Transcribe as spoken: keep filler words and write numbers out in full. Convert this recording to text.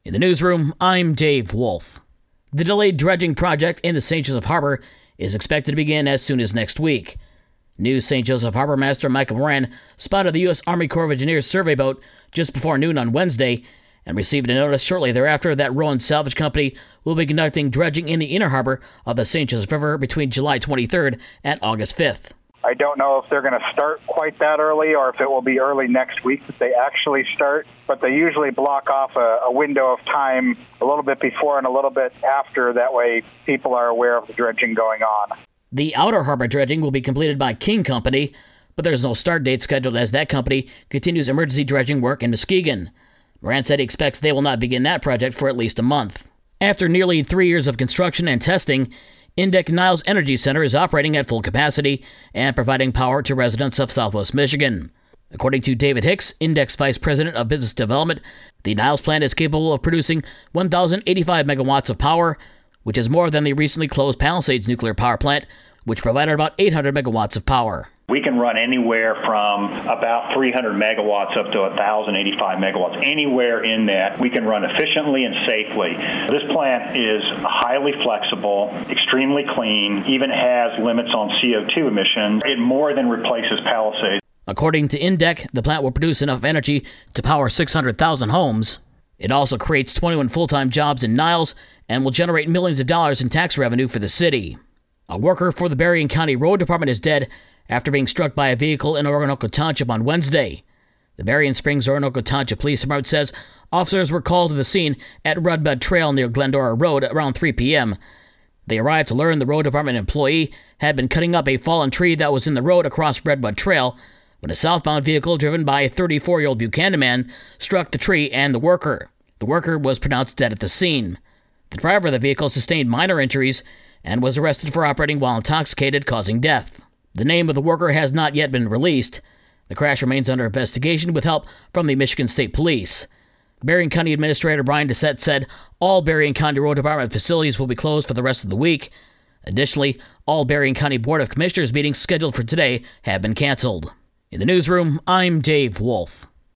In the newsroom, I'm Dave Wolf. The delayed dredging project in the Saint Joseph Harbor is expected to begin as soon as next week. New Saint Joseph Harbor Master Michael Moran spotted the U S Army Corps of Engineers survey boat just before noon on Wednesday and received a notice shortly thereafter that Rowan Salvage Company will be conducting dredging in the inner harbor of the Saint Joseph River between July twenty-third and August fifth. I don't know if they're going to start quite that early or if it will be early next week that they actually start, but they usually block off a, a window of time a little bit before and a little bit after. That way people are aware of the dredging going on. The outer harbor dredging will be completed by King Company, but there's no start date scheduled as that company continues emergency dredging work in Muskegon. Moran said he expects they will not begin that project for at least a month. After nearly three years of construction and testing, INDEC Niles Energy Center is operating at full capacity and providing power to residents of Southwest Michigan. According to David Hicks, INDEC's Vice President of Business Development, the Niles plant is capable of producing one thousand eighty-five megawatts of power, which is more than the recently closed Palisades nuclear power plant, which provided about eight hundred megawatts of power. We can run anywhere from about three hundred megawatts up to one thousand eighty-five megawatts. Anywhere in that, we can run efficiently and safely. This plant is highly flexible, extremely clean, even has limits on C O two emissions. It more than replaces Palisades. According to INDEC, the plant will produce enough energy to power six hundred thousand homes. It also creates twenty-one full-time jobs in Niles and will generate millions of dollars in tax revenue for the city. A worker for the Berrien County Road Department is dead after being struck by a vehicle in Orinoco Township on Wednesday. The Berrien Springs Orinoco Township Police Department says officers were called to the scene at Redbud Trail near Glendora Road around three p.m. They arrived to learn the road department employee had been cutting up a fallen tree that was in the road across Redbud Trail when a southbound vehicle driven by a thirty-four-year-old Buchanan man struck the tree and the worker. The worker was pronounced dead at the scene. The driver of the vehicle sustained minor injuries and was arrested for operating while intoxicated, causing death. The name of the worker has not yet been released. The crash remains under investigation with help from the Michigan State Police. Berrien County Administrator Brian Dissett said all Berrien County Road Department facilities will be closed for the rest of the week. Additionally, all Berrien County Board of Commissioners meetings scheduled for today have been canceled. In the newsroom, I'm Dave Wolf.